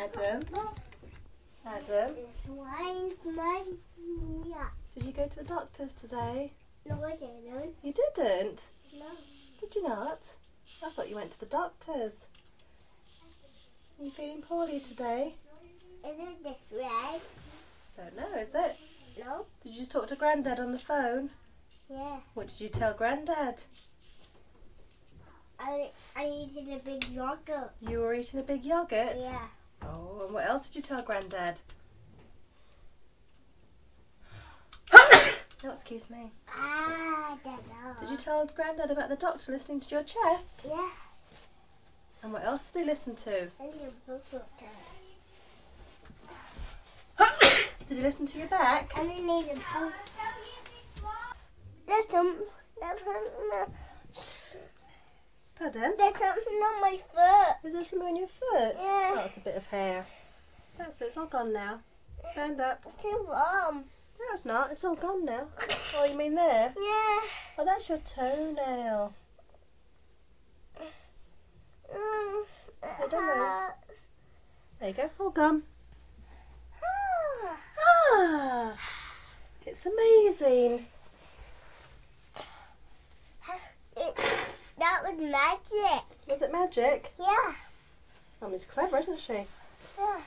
Adam. Adam, did you go to the doctor's today? No, I didn't. You didn't? No. Did you not? I thought you went to the doctor's. Are you feeling poorly today? Is it this way? Don't know, is it? No. Did you talk to Grandad on the phone? Yeah. What did you tell Grandad? I eaten a big yogurt. You were eating a big yoghurt? Yeah. Oh, and what else did you tell Grandad? Oh, excuse me. I don't know. Did you tell Grandad about the doctor listening to your chest? Yeah. And what else did he listen to? I need a book. Did he listen to your back? I need a book. There's something on my foot. Is there something on your foot? Yeah. Oh, that's a bit of hair. That's it, it's all gone now. Stand up. It's too warm. No, it's not. It's all gone now. Oh, you mean there? Yeah. Oh, that's your toenail. It don't know. hurts. There you go. All gone. Ah, it's amazing. That was magic. Was it magic? Yeah. Mummy's clever, isn't she? Yeah.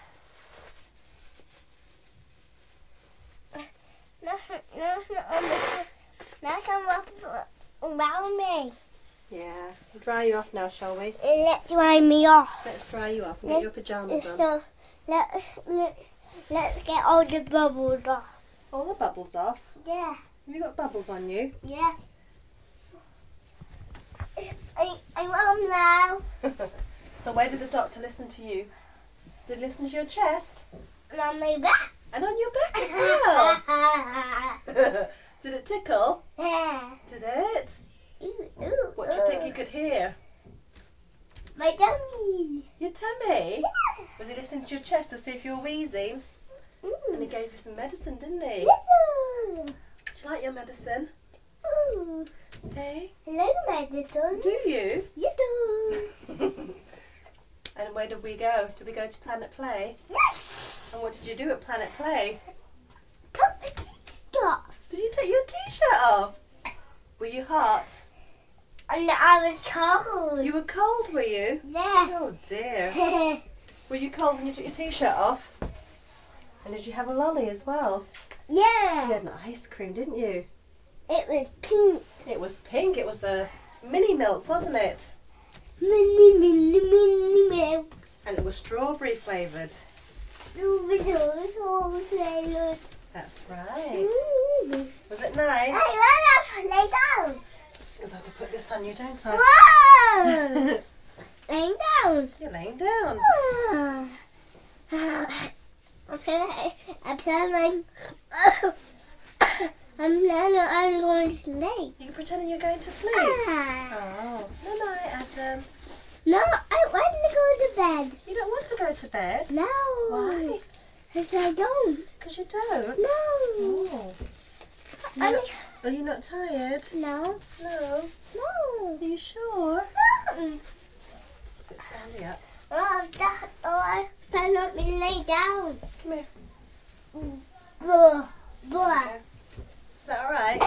Nothing on the foot. Nothing up around me. Yeah. We'll dry you off now, shall we? Let's dry me off. Let's dry you off and get your pyjamas on. So, let's get all the bubbles off. All the bubbles off. Yeah. Have you got bubbles on you? Yeah. I want them now. So where did the doctor listen to you? Did he listen to your chest? And on my back. And on your back as well? Did it tickle? Yeah. Did it? Ooh, What do you think you could hear? My tummy. Your tummy? Yeah. Was he listening to your chest to see if you were wheezing? And he gave you some medicine, didn't he? Ooh. Do you like your medicine? Ooh. Hey? I like medicine. Do you? You do. And where did we go? Did we go to Planet Play? Yes. And what did you do at Planet Play? Stop. Did you take your t-shirt off? Were you hot? And I was cold. You were cold, were you? Yeah. Oh dear. Were you cold when you took your t-shirt off? And did you have a lolly as well? Yeah. You had an ice cream, didn't you? It was pink. It was pink. It was a mini milk, wasn't it? Mini milk. And it was strawberry flavoured. That's right. Was it nice? I want to lay down. Because I have to put this on you, don't I? Whoa! Lay down. You're laying down. I'm going to sleep. You're pretending you're going to sleep. Oh, no, Adam. No, I want to go to bed. You don't want to go to bed? No. Why? Because I don't. Because you don't? No. Oh. Are you not tired? No. No. No. Are you sure? No. Sit standing up. I stand up and lay down. Come here. Blah. Okay. Is that alright?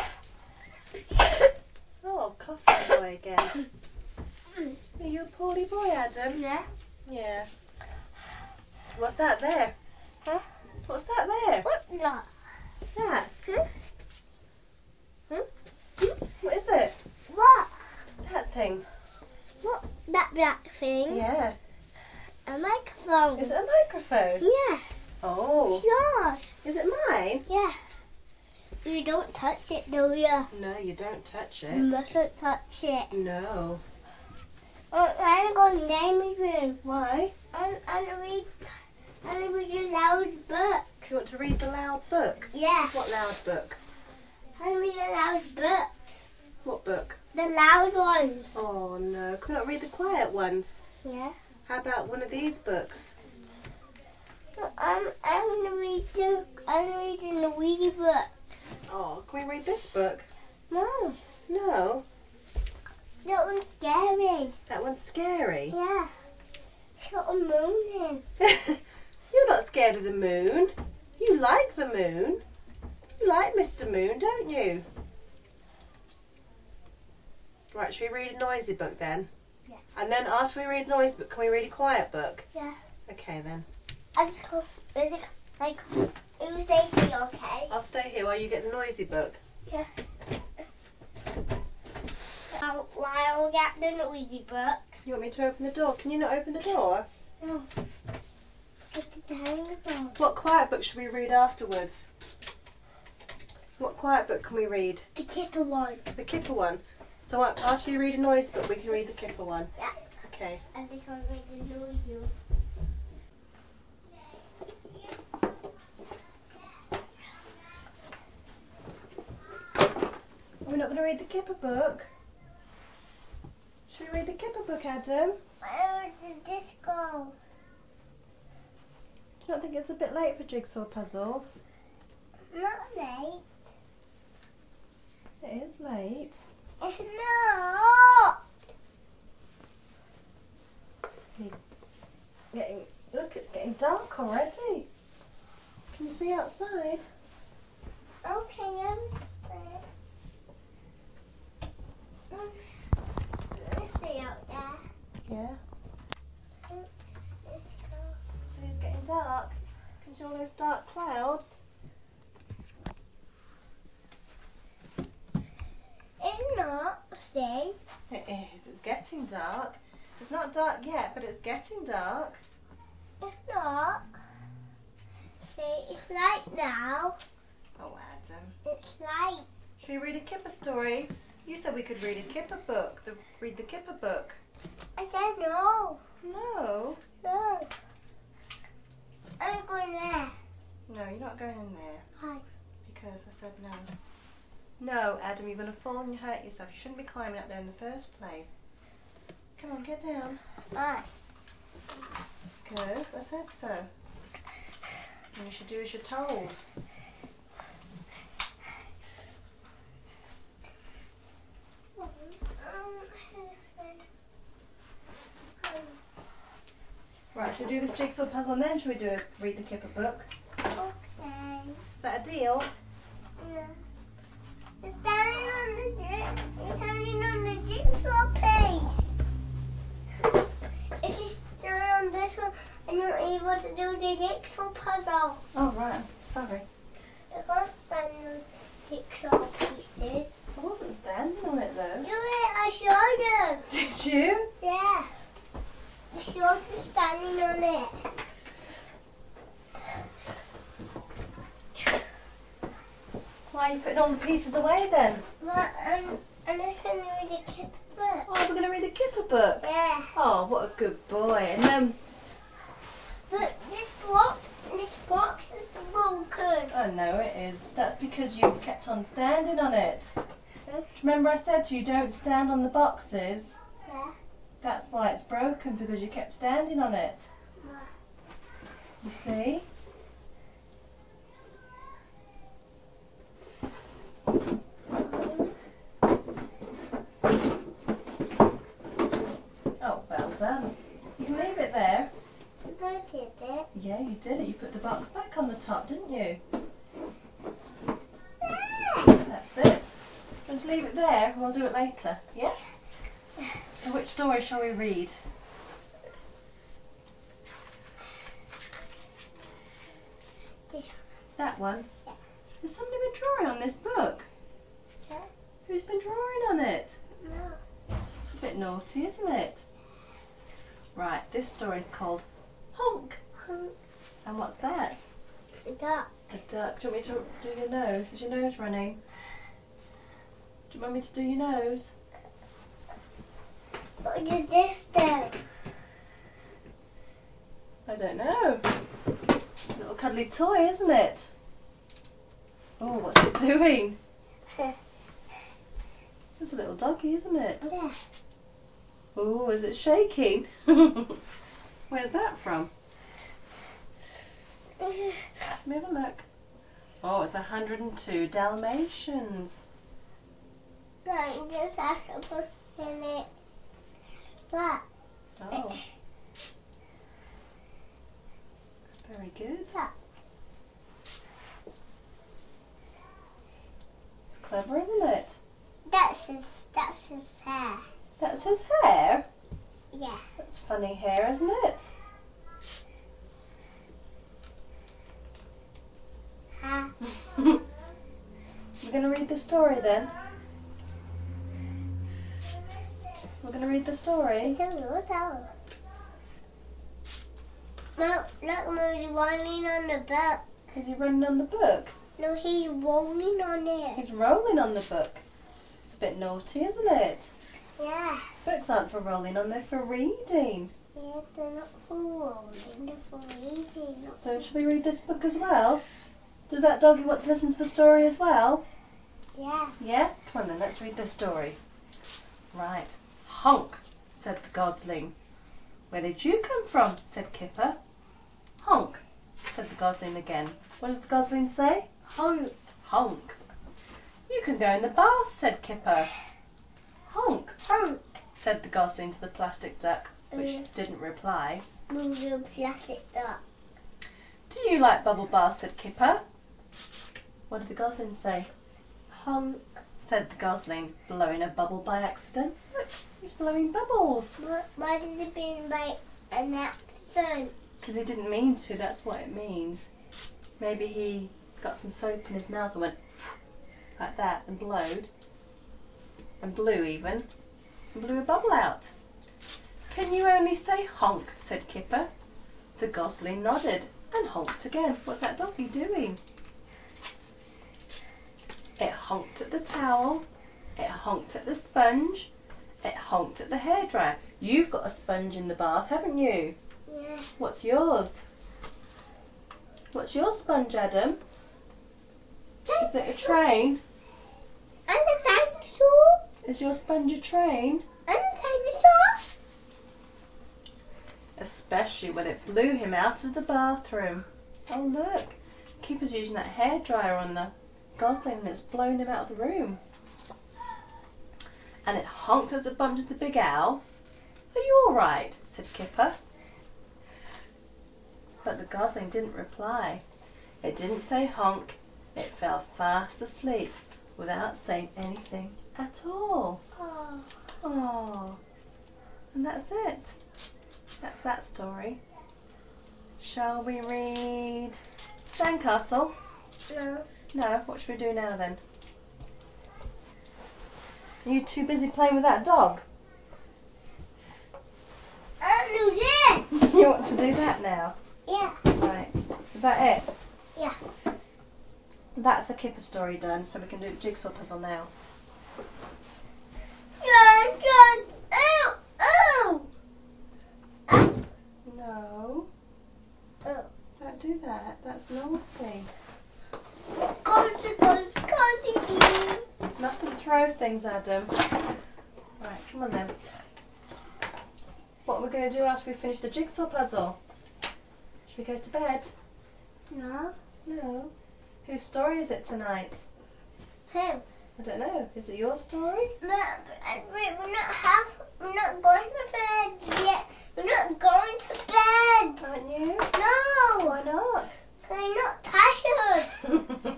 Oh, coughing boy again. Are you a poorly boy, Adam? Yeah. Yeah. What's that there? Huh? What's that there? What's that? That? Huh? What is it? What? That thing? What? That black thing? Yeah. A microphone. Is it a microphone? Yeah. Oh. It's yours. Is it mine? Yeah. You don't touch it, do you? No, you don't touch You it. mustn't touch it. No. I'm going to Jamie's room. Why? I'm read a loud book. You want to read the loud book? Yeah. What loud book? I read a loud book. What book? The loud ones. Oh no, can we not read the quiet ones? Yeah. How about one of these books? I'm reading the weedy book. Oh, can we read this book? No. No. That was scary. That one's scary. Yeah. It's got a moon in. not scared of the moon. You like the moon. You like Mr. Moon, don't you? Right, should we read a noisy book then? Yeah. And then after we read the noisy book, can we read a quiet book? Yeah. Okay then. I just call really like it was lately, okay? I'll stay here while you get the noisy book. Yeah. While we get the noisy books. You want me to open the door? Can you not open the door? No. Get the down the door. What quiet book should we read afterwards? What quiet book can we read? The Kipper one. The Kipper one. So after you read a noise book, we can read the Kipper one. Yeah. Okay. I think I'll read the noisy one. We're not going to read the Kipper book. Should we read the Kipper book, Adam? Where did this go? Do you not think it's a bit late for jigsaw puzzles? Not late. It is late. It's not. Look, it's getting dark already. Can you see outside? Okay, I'm let's see out there. Yeah. Let's go. So it's getting dark. Can you see all those dark clouds? It's not. See? It is. It's getting dark. It's not dark yet, but it's getting dark. It's not. See, it's light now. Oh, Adam. It's light. Should we read a Kipper story? You said we could read a Kipper book. Read the Kipper book. I said no. No. No. I'm going there. No, you're not going in there. Hi. Because I said no. No, Adam, you're going to fall and hurt yourself. You shouldn't be climbing up there in the first place. Come on, get down. Hi. Because I said so. And you should do as you're told. Right, should we do this jigsaw puzzle and then should we read the Kipper book? Okay. Is that a deal? No. You're standing on the jigsaw piece. If you stand on this one and you're able to do the jigsaw puzzle. Oh, right. Sorry. You can't stand on jigsaw pieces. I wasn't standing on it though. Do it, I showed you. Did you? Yeah. I showed you standing on it. Why are you putting all the pieces away then? But I'm just going to read the Kipper book. Oh, we're going to read the Kipper book. Yeah. Oh, what a good boy. And But this box is broken. oh no, it is. That's because you kept on standing on it. Remember I said to you, don't stand on the boxes. Yeah. That's why it's broken, because you kept standing on it. You see? Oh, well done. You can leave it there. I did it. Yeah, you did it. You put the box back on the top, didn't you? That's it. Just leave it there and we'll do it later. Yeah? So which story shall we read? This That one? Yeah. Has somebody been drawing on this book? Yeah. Who's been drawing on it? No. It's a bit naughty, isn't it? Right, this story is called Honk. And what's that? Duck. A duck. Do you want me to do your nose? Is your nose running? Do you want me to do your nose? What does this do? I don't know. Little cuddly toy, isn't it? Oh, what's it doing? It's a little doggy, isn't it? Yeah. Oh, is it shaking? Where's that from? Let me have a look. Oh, it's 102 Dalmatians. I'm just have to put in it. That. Oh. Very good. Yeah. It's clever, isn't it? That's his hair. That's his hair. Yeah. That's funny hair, isn't it? Ha. We're going to read the story then. We're going to read the story. No, look, Mom, he's rolling on the book. Is he running on the book? No, he's rolling on it. He's rolling on the book. It's a bit naughty, isn't it? Yeah. Books aren't for rolling on, they're for reading. Yeah, they're not for rolling, they're for reading. So shall we read this book as well? Does that doggy want to listen to the story as well? Yeah. Yeah? Come on then, let's read this story. Right. Honk, said the gosling. Where did you come from? Said Kipper. Honk, said the gosling again. What does the gosling say? Honk. Honk. You can go in the bath, said Kipper. Honk, Honk. said the gosling to the plastic duck, which didn't reply. Move your plastic duck. Do you like bubble baths? Said Kipper. What did the gosling say? Honk. Said the gosling, blowing a bubble by accident. Look, he's blowing bubbles. Why did it be by an accident? Because he didn't mean to, that's what it means. Maybe he got some soap in his mouth and went like that and blowed. And blew even. And blew a bubble out. Can you only say honk? Said Kipper. The gosling nodded and honked again. What's that doggy doing? It honked at the towel. It honked at the sponge. It honked at the hairdryer. You've got a sponge in the bath, haven't you? Yeah. What's yours? What's your sponge, Adam? Is it a train? And a dinosaur. Is your sponge a train? And a dinosaur. Especially when it blew him out of the bathroom. Oh look, Keeper's using that hairdryer on the gosling and it's blown him out of the room. And it honked as it bumped into Big Al. Are you all right? Said Kipper. But the gosling didn't reply. It didn't say honk. It fell fast asleep without saying anything at all. Oh. Oh, and that's it. That's that story. Shall we read Sandcastle? No. No, what should we do now then? Are you too busy playing with that dog? I do this. You want to do that now? Yeah. Right. Is that it? Yeah. That's the Kipper story done, so we can do the jigsaw puzzle now. Oh. Oh. No, Oh. don't do that. That's naughty. Continue. Mustn't throw things, Adam. Right, come on then. What are we going to do after we finish the jigsaw puzzle? Should we go to bed? No. No. Whose story is it tonight? Who? I don't know. Is it your story? We're not going to bed yet. We're not going to bed. Aren't you? No. Why not? 'Cause I'm not tired.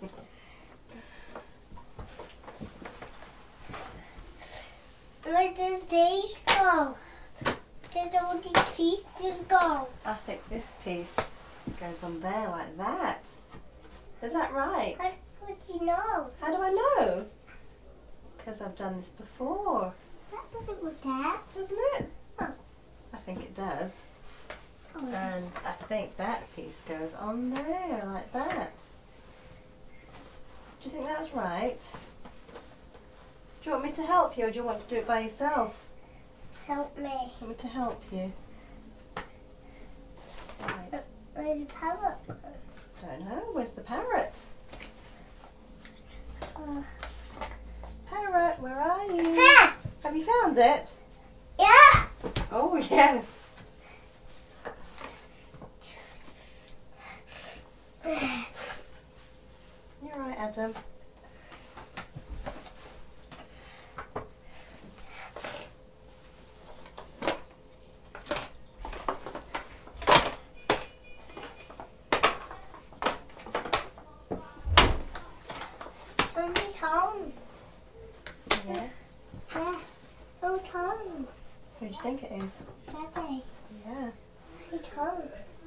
Where does these go? Where do all these pieces go? I think this piece goes on there like that. Is that right? How do you know? How do I know? Because I've done this before, That doesn't go there. doesn't it? Oh. I think it does. Oh. And I think that piece goes on there like that. Do you think that's right? Do you want me to help you or do you want to do it by yourself? Help me. Want me to help you? Right. Where's the parrot? Don't know. Where's the parrot? Parrot, where are you? Ha! Have you found it? Yeah! Oh, yes. You're right, Adam. think it is. Daddy, Yeah. it's home.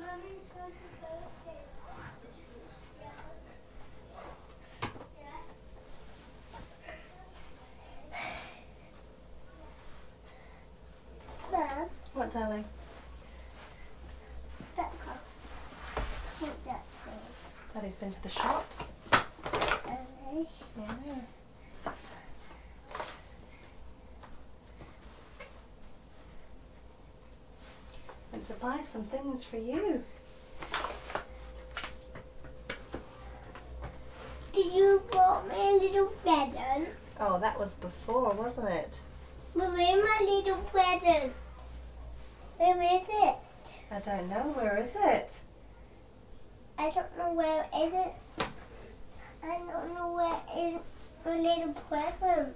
Mum, What, darling? that go. What's that go? Daddy's been to the shops. Okay. Yeah. Went to buy some things for you. Did you bought me a little present? Oh, that was before, wasn't it? But where's my little present? Where is it? I don't know. Where is it? I don't know where is it. I don't know where is the little present.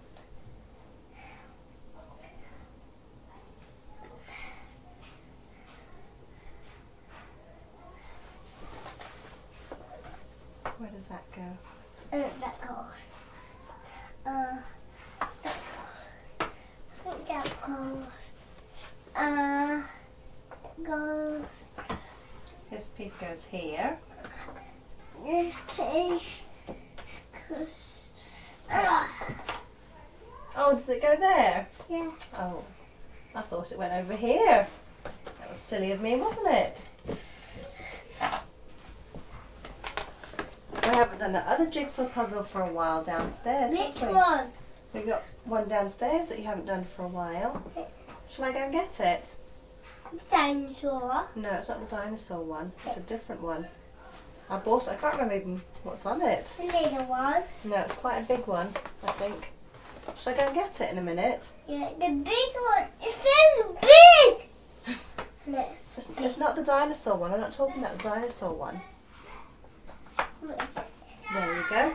Where does that go? That goes. That goes. It goes. This piece goes here. This piece goes. Oh, does it go there? Yeah. Oh, I thought it went over here. That was silly of me, wasn't it? We haven't done the other jigsaw puzzle for a while downstairs, Which have we? one? We've got one downstairs that you haven't done for a while. Shall I go and get it? Dinosaur. No, it's not the dinosaur one. It's a different one. I bought it. I can't remember even what's on it. The little one. No, it's quite a big one, I think. Shall I go and get it in a minute? Yeah, the big one. It's very big. Let's It's not the dinosaur one. I'm not talking about the dinosaur one. What is it? There you go.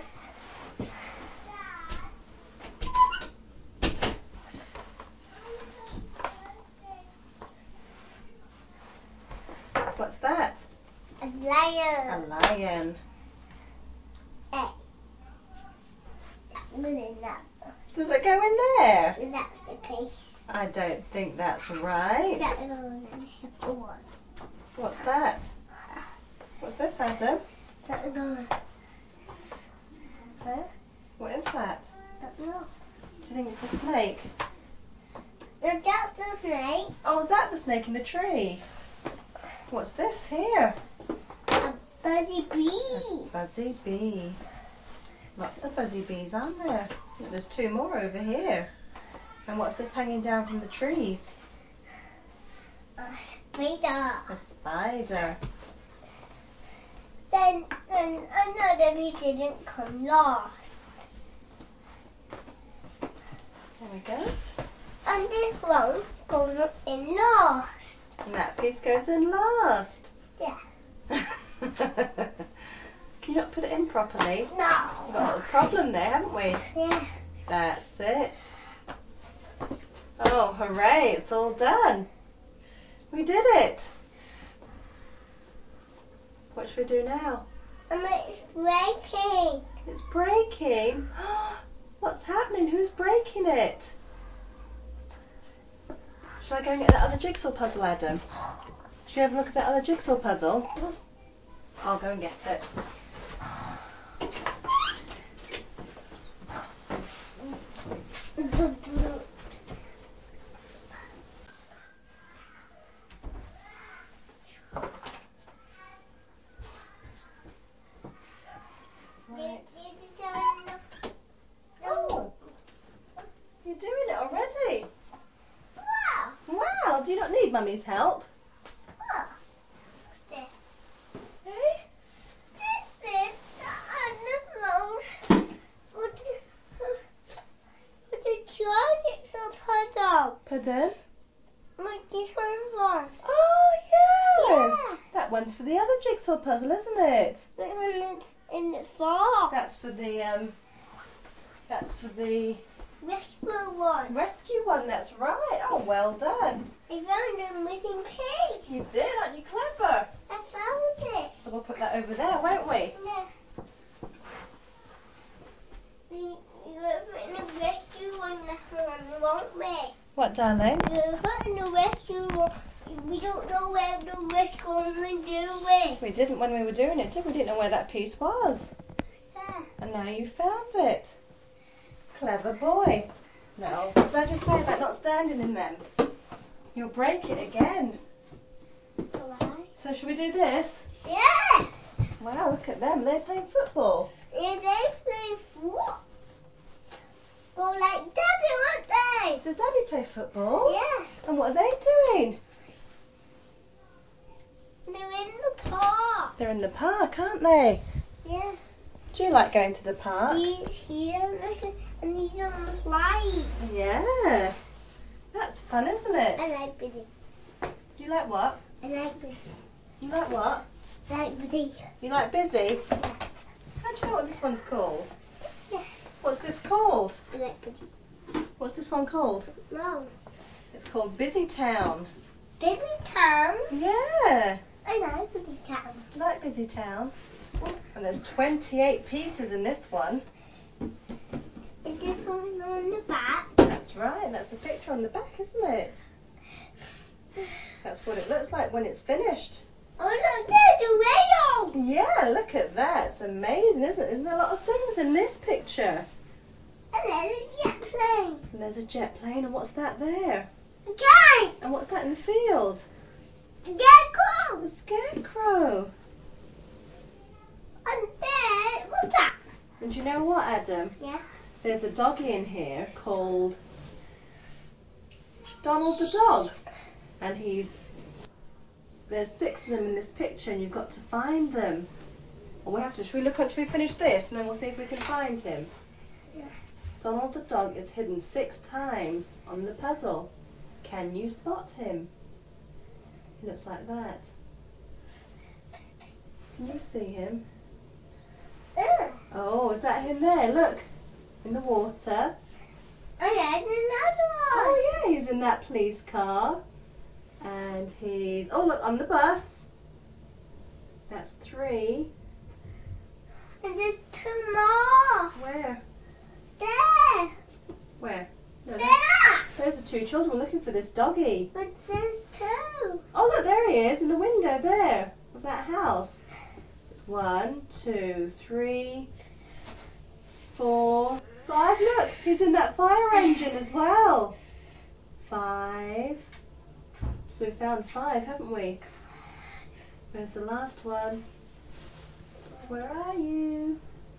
What's that? A A lion. lion. Hey. That one is that. Does it go in there? That's the piece. I don't think that's right. That's the one. What's that? What's this, Adam? That's the one. Huh? What is that? Don't know. Do you think it's a snake? No, that's the snake. Oh, is that the snake in the tree? What's this here? A buzzy bee. Buzzy bee. Lots of buzzy bees, aren't there? Look, there's two more over here. And what's this hanging down from the trees? A spider. A spider. Then another bee didn't come last. There we go. And this one goes in last. And that piece goes in last. Yeah. Can you not put it in properly? No. We've got a little problem there, haven't we? Yeah. That's it. Oh, hooray, it's all done. We did it. What should we do now? And it's breaking. It's breaking. What's happening? Who's breaking it? Shall I go and get that other jigsaw puzzle, Adam? Should we have a look at that other jigsaw puzzle? I'll go and get it. Right. Oh, you're doing it already. Wow. Wow, do you not need Mummy's help? What's this? Hey? This is the with the charges of puzzle. Pardon? What this one was. Oh, yes. Yeah. That one's for the other jigsaw puzzle, isn't it? This one is in the fall. That's for the Rescue one. rescue one, that's right. Oh, well done. I found a missing piece. You did, aren't you clever? I found it. So we'll put that over there, won't we? Yeah. We were putting a rescue one left one, won't we? What, darling? You're hurting the rescue. We don't know where the rescue is going to do it. We didn't when we were doing it, did we? We didn't know where that piece was. Yeah. And now you found it. Clever boy. No, what did I just say about not standing in them? You'll break it again. Why? So should we do this? Yeah. Wow, look at them. They're playing football. Yeah, they play football. Well, like Daddy, aren't Does Daddy play football? they? Yeah. And what are they doing? They're in the park. They're in the park, aren't they? Yeah. Do you like going to the park? Here, look, and he's on the slide. Yeah. That's fun, isn't it? I like Busy. You like what? I like Busy. You like what? I like Busy. You like busy? How do you know what this one's called? Yeah. What's this called? I like Busy. What's this one called? No. It's called Busy Town. Busy Town. Yeah. I like Busy Town. You like Busy Town? And there's 28 pieces in this one. Is this one on the back? That's right. That's the picture on the back, isn't it? That's what it looks like when it's finished. Oh, look, there's a radio. Yeah, look at that. It's amazing, isn't it? Isn't there a lot of things in this picture? And there's a jet plane. And there's a jet plane, and what's that there? A kite. And what's that in the field? A gecko. A scarecrow. And there, what's that? And do you know what, Adam? Yeah. There's a doggy in here called Donald the dog. And there's 6 of them in this picture, and you've got to find them. Or we have to, should we finish this, and then we'll see if we can find him? Yeah. Donald the dog is hidden 6 times on the puzzle. Can you spot him? He looks like that. Can you see him? Oh, is that him there? Look, in the water. Oh, there's another one. Oh yeah, he's in that police car. And oh look, on the bus. That's 3. And there's 2 more. Where? There. Where? No, There. those are 2 children looking for this doggy. But there's 2. Oh look, there he is in the window there of that house. It's 1, 2, 3, 4, 5. Look, he's in that fire engine as well. 5. So we found 5, haven't we? Where's the last one? Where are you?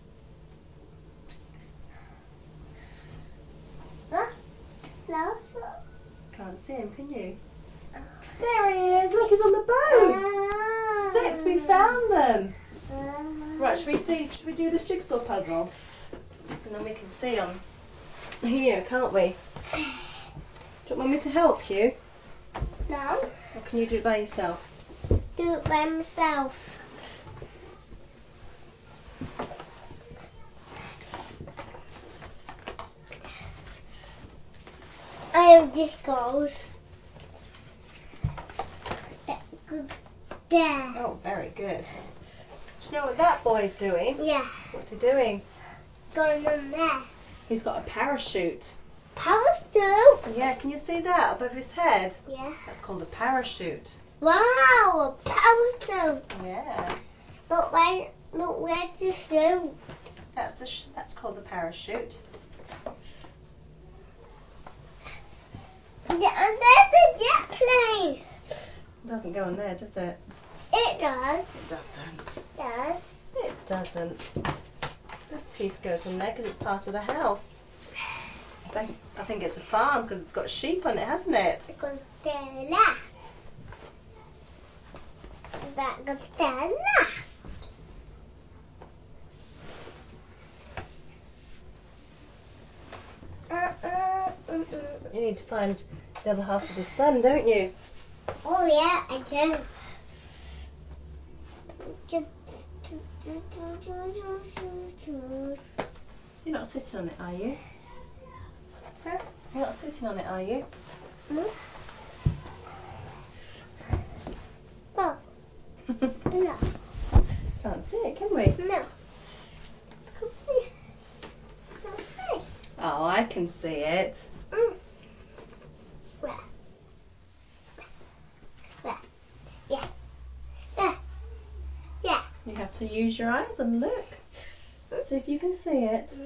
Can't see him, can you? There he is. Look, he's on the boat. 6, we found them. Right, should we do this jigsaw puzzle? And then we can see them here, can't we? Do you want me to help you? No. Or can you do it by yourself? Do it by myself. Oh, this goes. That goes there. Oh, very good. Do you know what that boy's doing? Yeah, What's he doing? going on there. He's got a parachute. Parachute. Yeah, can you see that above his head? Yeah. That's called a parachute. Wow, a parachute. Yeah. But where's the suit? That's called the parachute. And there's the jet plane. It doesn't go in there, does it? It does. It doesn't. It does. It doesn't. This piece goes on there because it's part of the house. I think it's a farm because it's got sheep on it, hasn't it? Because they're last. That goes there last. You need to find the other half of the sun, don't you? Oh yeah, I do. You're not sitting on it, are you? Huh? You're not sitting on it, are you? No. Oh, no. Can't see it, can we? No. Come see. Come see. Oh, I can see it. Mm. You have to use your eyes and look. See if you can see it.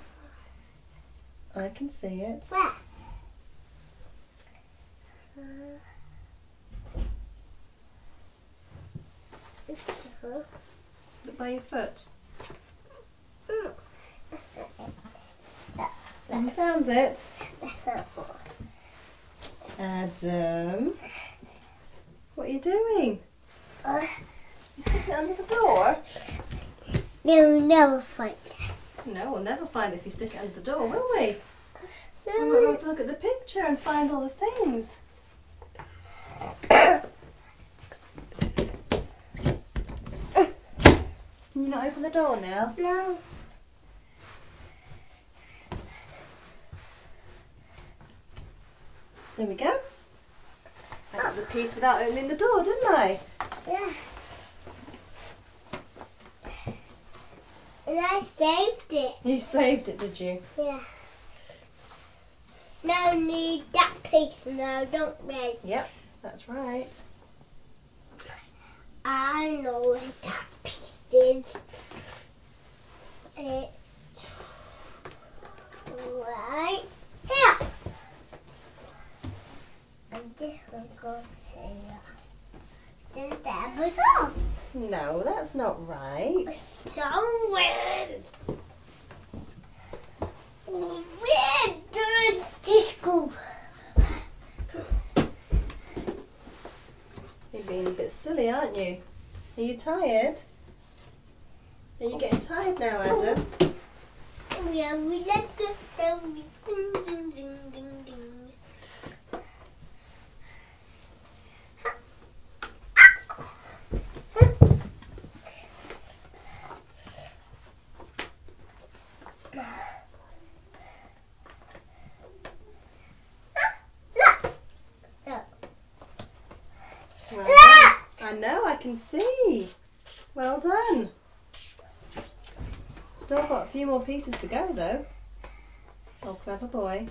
I can see it. Where? Look by your foot. Have you found it? Adam, what are you doing? You sticking it under the door? They'll never find it. No, we'll never find it if you stick it under the door, will we? We might want to look at the picture and find all the things. Can you not open the door now? No. There we go. I got the piece without opening the door, didn't I? Yeah. And I saved it. You saved it, did you? Yeah. Now need that piece now, don't we? Yep, that's right. I know where that piece is. It's right here. And this one goes here. Then there we go. No, that's not right. So weird. Weird disco. You're being a bit silly, aren't you? Are you tired? Are you getting tired now, Adam? Yeah, we like it. Ding, ding, ding, ding, ding. Well done. I know, I can see. Well done. Still got a few more pieces to go though. Oh, clever boy.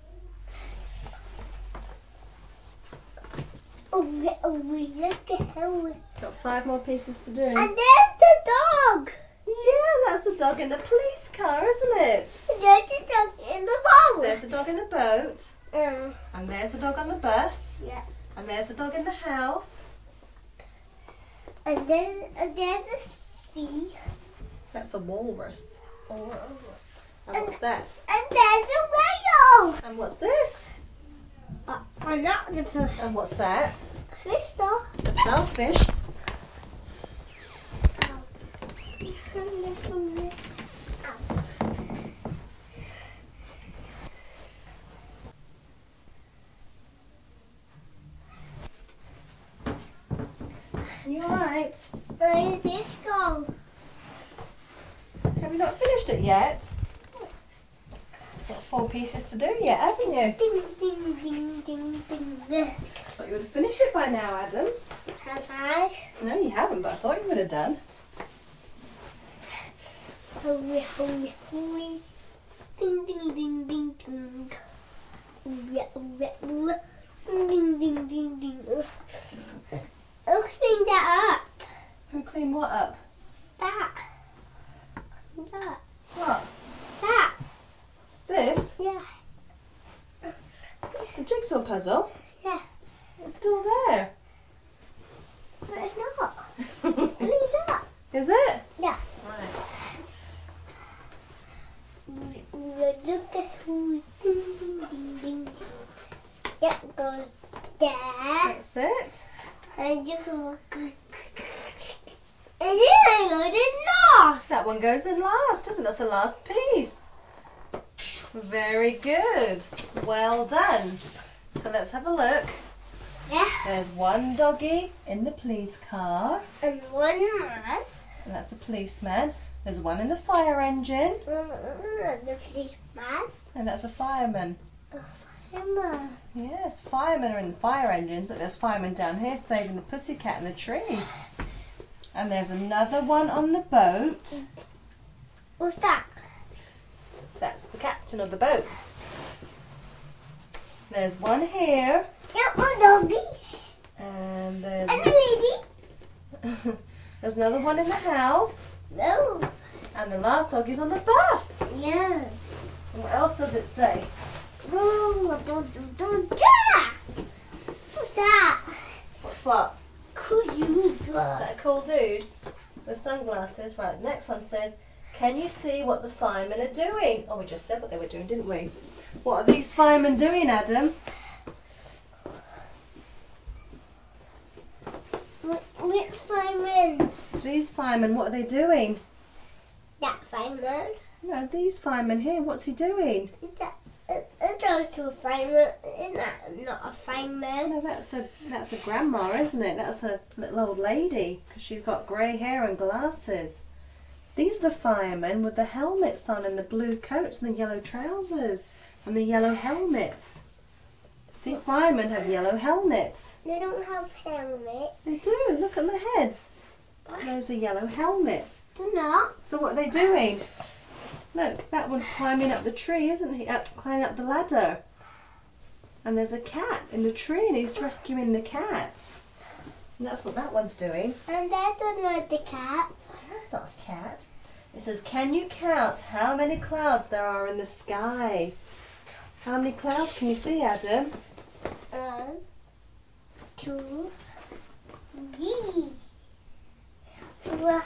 We look at how. Got 5 more pieces to do. And there's the dog. Yeah, that's the dog in the police car, isn't it? There's the dog in the boat. There's the dog in the boat. Yeah. And there's the dog on the bus. Yeah. And there's the dog in the house. And then there's the sea. That's a walrus. Oh. And what's that? And there's a whale. And what's this? I'm not the person. And what's that? Crystal. A starfish. You alright? Where did this go? Have you not finished it yet? Got 4 pieces to do yet, haven't you? Ding, ding, ding, ding, ding. Thought you would have finished it by now, Adam. Have I? No, you haven't, but I thought you would have done. Hurry, hurry, hurry. Ding, ding, ding, ding, ding. Ding, ding, ding, ding. Oh, clean that up. Who cleaned what up? That. That. What? That. This? Yeah. The jigsaw puzzle? Yeah. It's still there. But it's not. Clean that. Is it? Yeah. Right. Look at who. Ding, ding, ding, ding. Yep, goes there. That's it. And you can look. And then I go in last. That one goes in last, doesn't it? That's the last piece. Very good. Well done. So let's have a look. Yeah. There's one doggy in the police car. And one man. And that's a policeman. There's one in the fire engine. The policeman. And that's a fireman. Fireman. Yes, firemen are in the fire engines. Look, there's firemen down here saving the pussycat in the tree. And there's another one on the boat. What's that? That's the captain of the boat. There's one here. Yep, my doggy. And there's... And a lady. There's another one in the house. No. And the last dog is on the bus. Yeah. And what else does it say? What's that? What's what? Could you Is that a cool dude with sunglasses? Right, the next one says, can you see what the firemen are doing? Oh, we just said what they were doing, didn't we? What are these firemen doing, Adam? Which fireman? These firemen, what are they doing? That fireman. No, these firemen here, what's he doing? It goes to a fireman. Isn't that not a fireman? No, that's a grandma, isn't it? That's a little old lady because she's got grey hair and glasses. These are the firemen with the helmets on and the blue coats and the yellow trousers and the yellow helmets. See, firemen have yellow helmets. They don't have helmet. They do. Look at their heads. Those are yellow helmets. They're not. So what are they doing? Look, that one's climbing up the tree, isn't he? Climbing up the ladder. And there's a cat in the tree and he's rescuing the cat. And that's what that one's doing. And that's another cat. That's not a cat. It says, can you count how many clouds there are in the sky? How many clouds can you see, Adam? 1, 2, 3, 4,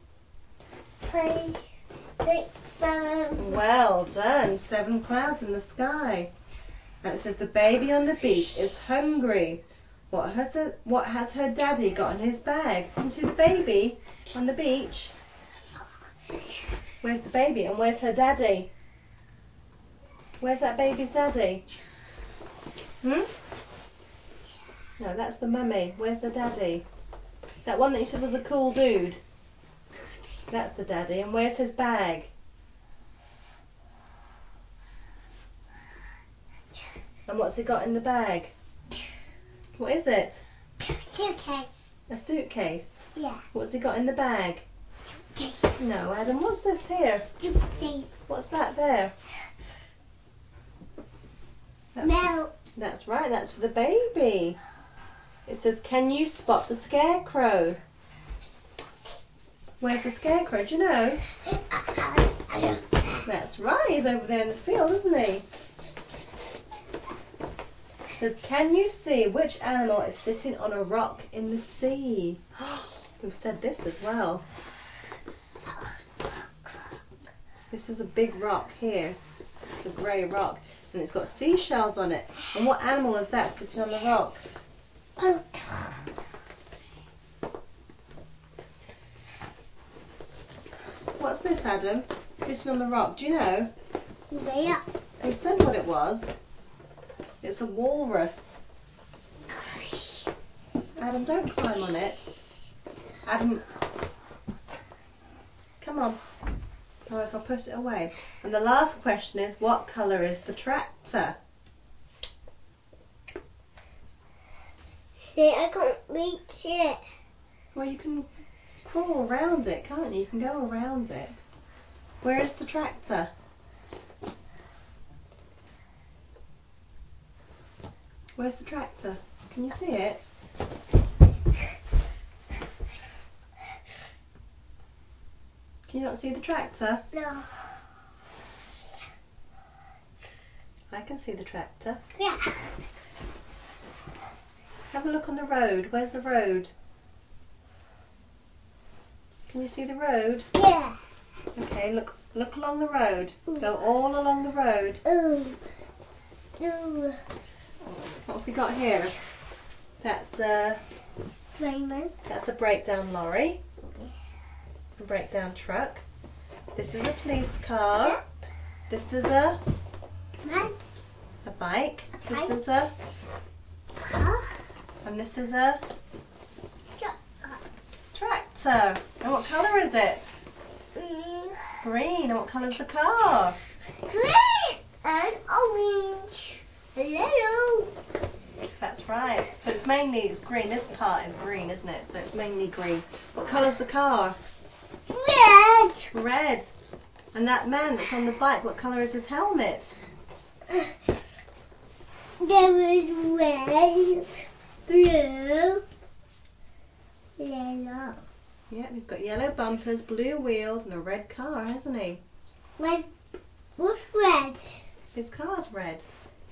5, 6, 7. Well done. 7 clouds in the sky. And it says, the baby on the beach is hungry. What has her daddy got in his bag? Can you see the baby on the beach? Where's the baby and where's her daddy? Where's that baby's daddy? No, that's the mummy. Where's the daddy? That one that you said was a cool dude. That's the daddy. And where's his bag? And what's he got in the bag? What is it? Suitcase. A suitcase. Yeah. What's he got in the bag? Suitcase. No, Adam, what's this here? Suitcase. What's that there? Milk. That's right, that's for the baby. It says, can you spot the scarecrow? Where's the scarecrow? Do you know? That's right, he's over there in the field, isn't he? It says, can you see which animal is sitting on a rock in the sea? We've said this as well. This is a big rock here. It's a grey rock. And it's got seashells on it. And what animal is that sitting on the rock? What's this, Adam? Sitting on the rock. Do you know? Yeah. They said what it was. It's a walrus. Adam, don't climb on it. Adam, come on. Alright, so I'll put it away. And the last question is, what colour is the tractor? See, I can't reach it. Well, you can crawl around it, can't you? You can go around it. Where is the tractor? Where's the tractor? Can you see it? Can you not see the tractor? No. I can see the tractor. Yeah. Have a look on the road. Where's the road? Can you see the road? Yeah. Okay, look along the road. Go all along the road. Ooh. Ooh. What have we got here? That's a breakdown lorry. A breakdown truck. This is a police car. Yep. This is a Man. bike. A This bike. is a Car. and this is a Truck. tractor. And what colour is it? Green. And what colour's the car? Green and orange. Hello. That's right. But mainly it's green. This part is green, isn't it? So it's mainly green. What colour's the car? Red. Red. And that man that's on the bike, what colour is his helmet? There is red, blue, yellow, Yep, he's got yellow bumpers, blue wheels and a red car, hasn't he? Red. What's red? His car's red.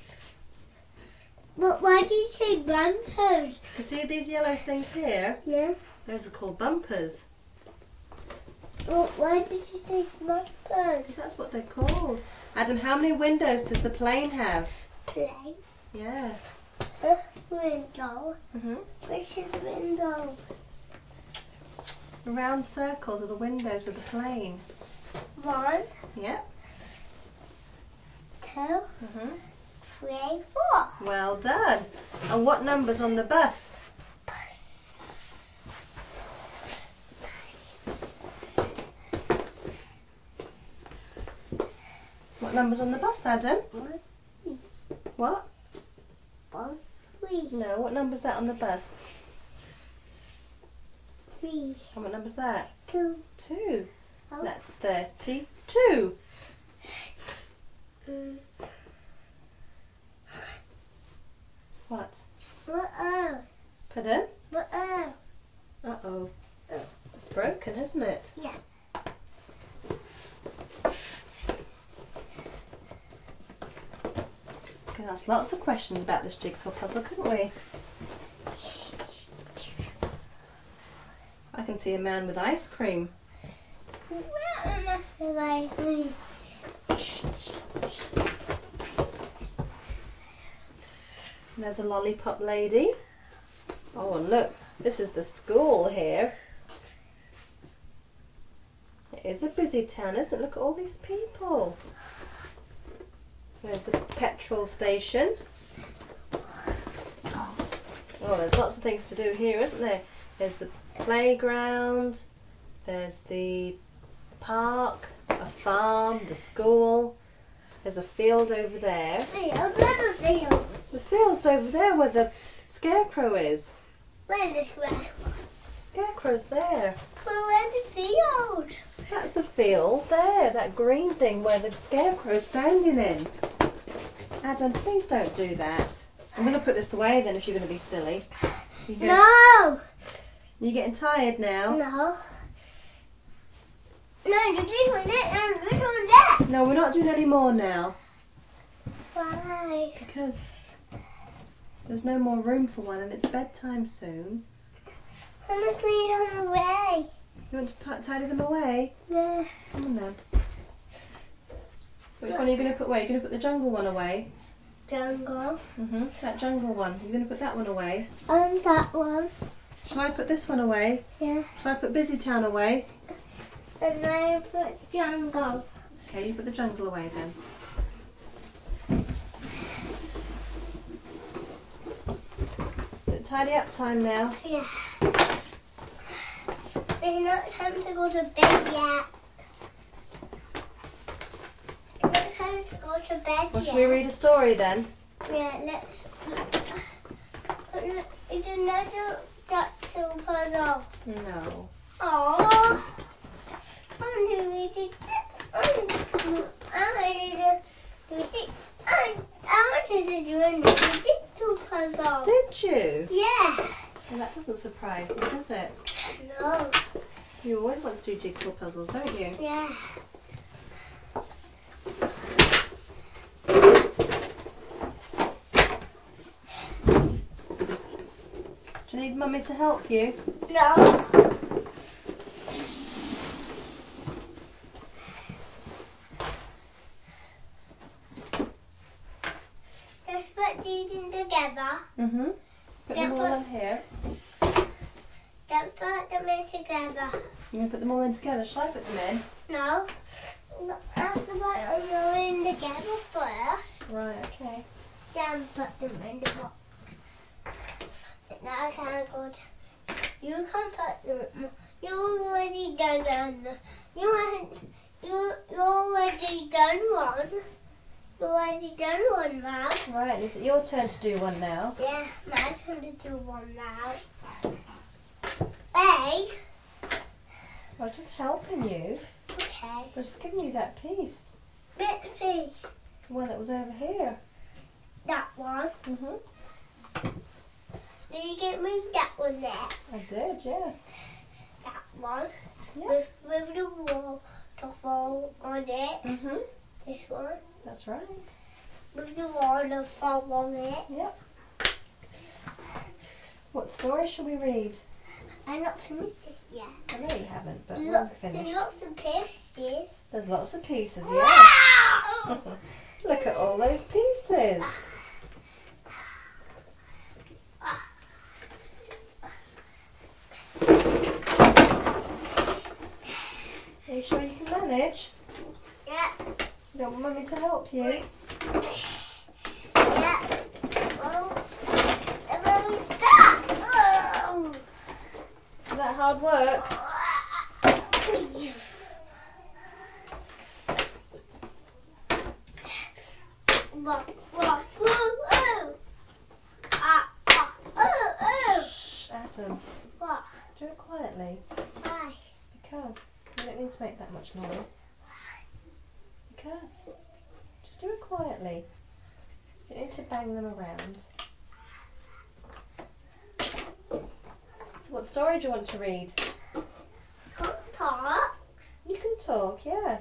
But why did you say bumpers? You see these yellow things here? Yeah. Those are called bumpers. Well, why did you say bumpers? Because that's what they're called. Adam, how many windows does the plane have? Plane. Yeah. Window. Which is window? The round circles are the windows of the plane. 1, Yep. 2, 3, 4. Well done. And what number's on the bus? What number's on the bus, Adam? 1, What? 1, 3, No, what number's that on the bus? 3, And what number's that? 2. 2. Oh. That's 32. What? What? Pardon? What? Uh-oh. It's broken, isn't it? Yeah. We could ask lots of questions about this jigsaw puzzle, couldn't we? I can see a man with ice cream. There's a lollipop lady. Oh, and look, this is the school here. It is a busy town, isn't it? Look at all these people. There's the petrol station. Oh, there's lots of things to do here, isn't there? There's the playground, there's the park, a farm, the school. There's a field over there. The field's over there where the scarecrow is. Where's the square? Scarecrow's there. Well, where's the field? That's the field there, that green thing where the scarecrow's standing in. Adam, please don't do that. I'm going to put this away then if you're going to be silly. No! You're getting tired now? No. No, you're doing it and we're doing that. No, we're not doing any more now. Why? Because there's no more room for one and it's bedtime soon. I'm going to clean them away. You want to tidy them away? Yeah. Come on then. Which one are you going to put away? You're going to put the jungle one away? Jungle. That jungle one. You're going to put that one away? And that one. Shall I put this one away? Yeah. Shall I put Busy Town away? And I put jungle. Okay, you put the jungle away then. Is it tidy up time now? Yeah. It's not time to go to bed yet. It's not time to go to bed Well, yet. shall we read a story then? Yeah, let's. It's another jigsaw puzzle. No. Aww. I'm ready to do a jigsaw puzzle. Did you? Yeah. Well, that doesn't surprise me, does it? No. You always want to do jigsaw puzzles, don't you? Yeah. Do you need Mummy to help you? No. Let's put these in together. Put them all in here. Then put them in together. You're going to put them all in together. Shall I put them in? No. I have to put them all in together first. Right, okay. Then put them in the box. That's how good. You can put them. You already done one. You already done one. You already done one now. Right, is it your turn to do one now? Yeah, my turn to do one now. A. I'm just helping you. Okay. I'm just giving you that piece. Bit piece. The one that was over here. That one. Mhm. Did you get me that one there? I did, yeah. That one Yeah. with the waterfall on it. Mhm. This one That's right. with the waterfall on it. Yep. What story shall we read? I'm not finished this yet. I know you haven't, but we're Look, finished. there's lots of pieces. There's lots of pieces, yeah. Wow! Look at all those pieces. Are you sure you can manage? Yeah, You don't want Mummy to help you? yeah. Oh, and then we stop. Oh. Is that hard work? Whoa, whoa, whoa, oh. Ah, ah, oh, oh. Shh, Adam. What? Do it quietly. Why? Because you don't need to make that much noise. Because. Just do it quietly. You don't need to bang them around. So what story do you want to read? Can't talk. You can talk, yeah.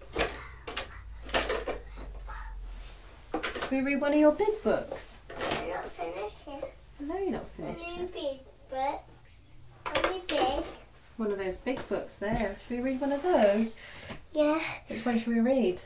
Should we read one of your big books? I'm not finished yet. No, you're not finished Only yet. big, but only big. One of those big books there. Should we read one of those? Yeah. Which one should we read?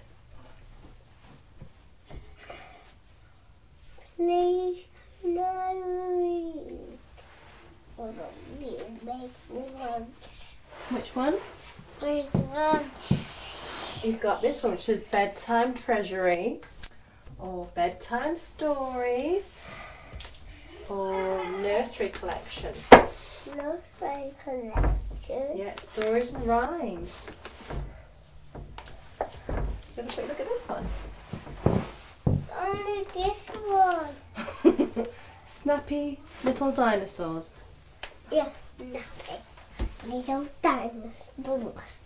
Please, no read. Hold on, make once. Which one? There's once. You've got this one, which says Bedtime Treasury, or Bedtime Stories, or Nursery Collection. Not very collected. Yeah, stories and rhymes. Have a quick look at this one. Only this one. Snappy Little Dinosaurs. Yeah, nothing. Little dinosaurs.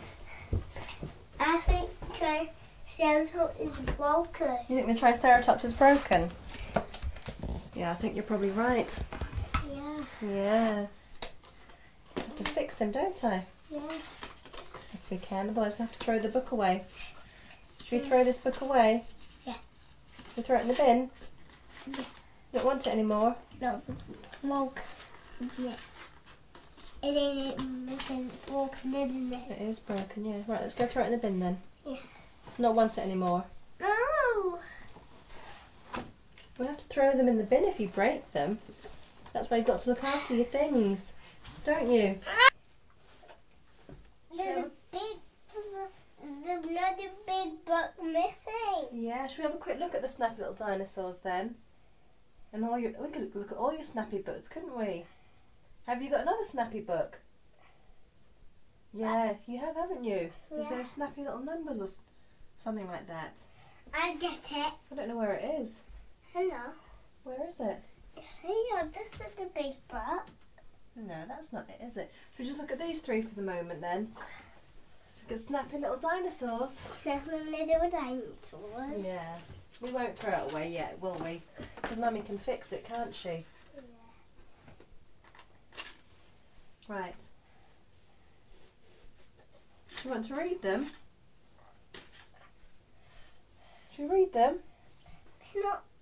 I think Triceratops is broken. You think the Triceratops is broken? Yeah, I think you're probably right. Yeah, Yeah. I have to fix him, don't I? yeah. Yes, we can. Otherwise, we have to throw the book away. Should we throw this book away? Yeah. Should we throw it in the bin? You don't want it anymore? No, broken. Yeah. It ain't broken, isn't it? It is broken, yeah. Right, let's go throw it in the bin then. Yeah. Not want it anymore. No. We'll have to throw them in the bin if you break them. That's why you've got to look after your things, don't you? There's another big book missing. Yeah, should we have a quick look at the snappy little dinosaurs then? And we could look at all your snappy books, couldn't we? Have you got another snappy book? Yeah, you have, haven't you? Is there Yeah. snappy little numbers or something like that? I get it. I don't know where it is. Hello. Where is it? Here, this is the big book. No, that's not it, is it? Should we just look at these three for the moment then? Should we get snappy little dinosaurs? Little dinosaurs. Yeah. We won't throw it away yet, will we? Because Mummy can fix it, can't she? Right. Do you want to read them? Should we read them? It's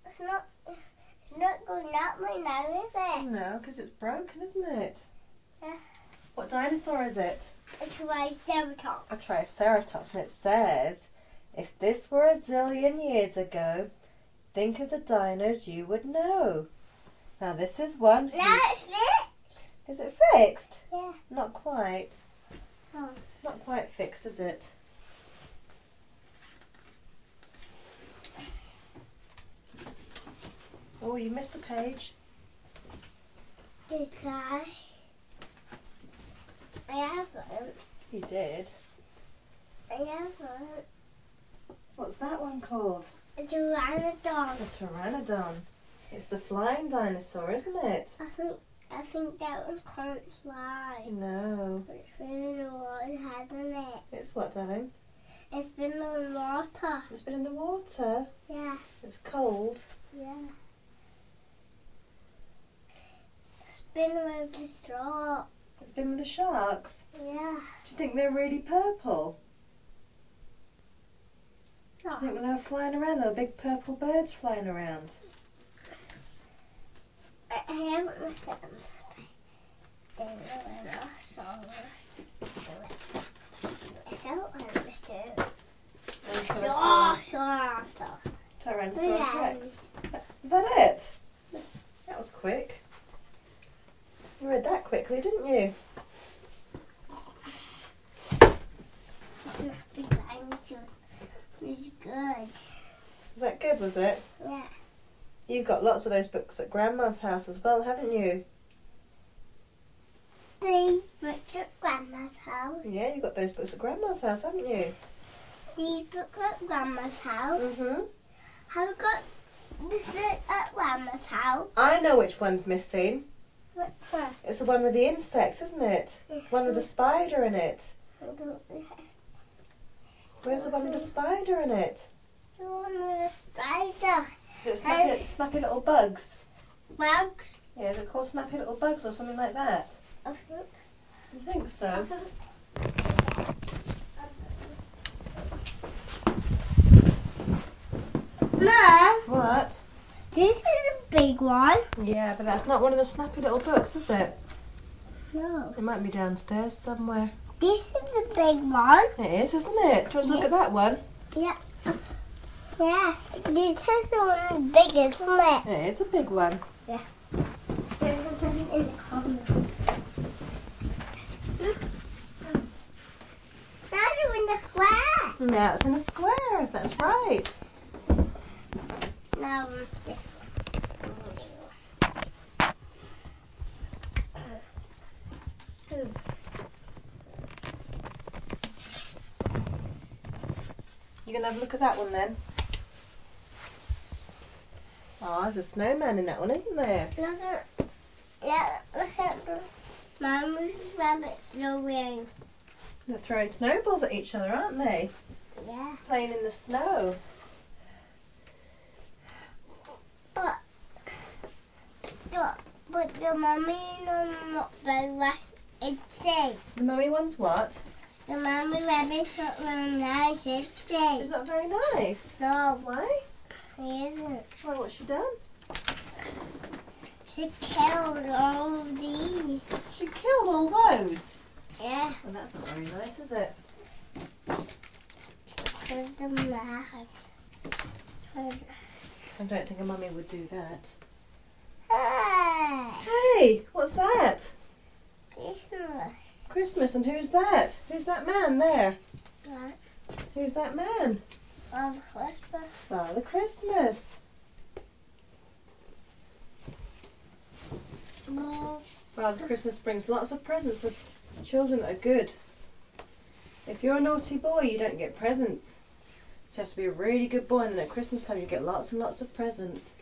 not going up my nose, is it? No, because it's broken, isn't it? Yeah. What dinosaur is it? It's Triceratops. A Triceratops, and it says, if this were a zillion years ago, think of the dinos you would know. Now this is one. Now it's fixed. Is it fixed? Yeah. Not quite. Oh. It's not quite fixed, is it? Oh, you missed a page. This guy. I have one. You did. I have one. What's that one called? It's a pteranodon. A pteranodon. It's the flying dinosaur, isn't it? I think that one can't fly. No. It's been in the water, hasn't it? It's what, darling? It's been in the water. It's been in the water. Yeah, It's cold. yeah. It's been with the straw. It's been with the sharks? Yeah. Do you think they're really purple? Do you think when they were flying around, there were big purple birds flying around? I haven't looked at them. They were not so. I don't understand. Tyrannosaurus Rex. Is that it? That was quick. You read that quickly, didn't you? Snappy dinosaur was good. Was that good, was it? Yeah. You've got lots of those books at Grandma's house as well, haven't you? These books at Grandma's house. Yeah, you've got those books at Grandma's house, haven't you? These books at Grandma's house. Mm-hmm. Have you got this book at Grandma's house? I know which one's missing. What one? It's the one with the insects, isn't it? One with the spider in it. Where's the one with the spider in it? The one with the spider. Is it snappy little bugs? Bugs. Yeah, is it called Snappy Little Bugs or something like that? I think. You think so? Mom, What? this is a big one. Yeah, but that's not one of the Snappy Little Books, is it? No. It might be downstairs somewhere. This is a big one. It is, isn't it? Do you want to look at that one? Yeah. Yeah. This is the one big, isn't it? It is a big one. There's something in the corner. Now you're in the square. Now it's in a square, that's right. Now this one. You going to have a look at that one then? Oh, there's a snowman in that one, isn't there? Look at the Mum's rabbits throwing. They're throwing snowballs at each other, aren't they? Yeah. Playing in the snow. But the mummy not very right. It's safe. The mummy one's what? The mummy rabbit's not very nice. It's safe. She's not very nice. No, Why? he isn't. Why, what's she done? She killed all of these. She killed all those. Yeah. Well, that's not very nice, is it? Because the mad. I don't think a mummy would do that. Hey! Hey, what's that? Christmas. Christmas, and who's that? Who's that man there? What? Who's that man? Of Christmas. Father Christmas. Father Christmas brings lots of presents for children that are good. If you're a naughty boy, you don't get presents. So you have to be a really good boy, and then at Christmas time you get lots and lots of presents.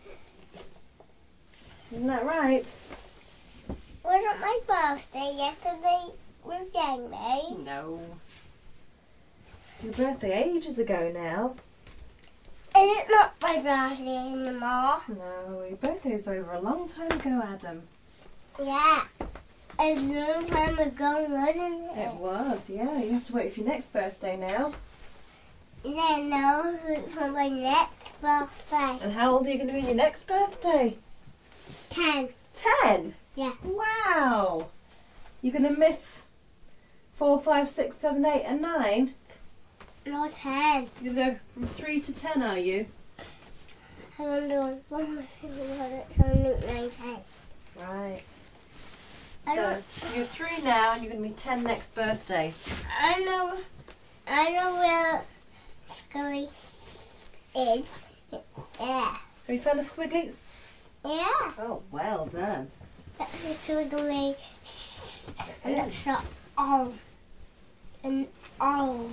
Isn't that right? Wasn't my birthday yesterday with Jamie? No. It's your birthday ages ago now. Is it not my birthday anymore? No, your birthday was over a long time ago, Adam. Yeah. A long time ago, wasn't it? It was, yeah. You have to wait for your next birthday now. Yeah, no, for my next birthday. And how old are you going to be on your next birthday? 10. 10? Yeah. Wow. You're going to miss 4, 5, 6, 7, 8 and 9? No, 10. You're going to go from 3 to 10, are you? I don't know. One, 9, 10. Right. I So, don't- you're 3 now and you're going to be 10 next birthday. I know where Scully is. Yeah. Have you found a squiggly? Yeah. Oh, well done. That's a Scully. And that's a O. An O.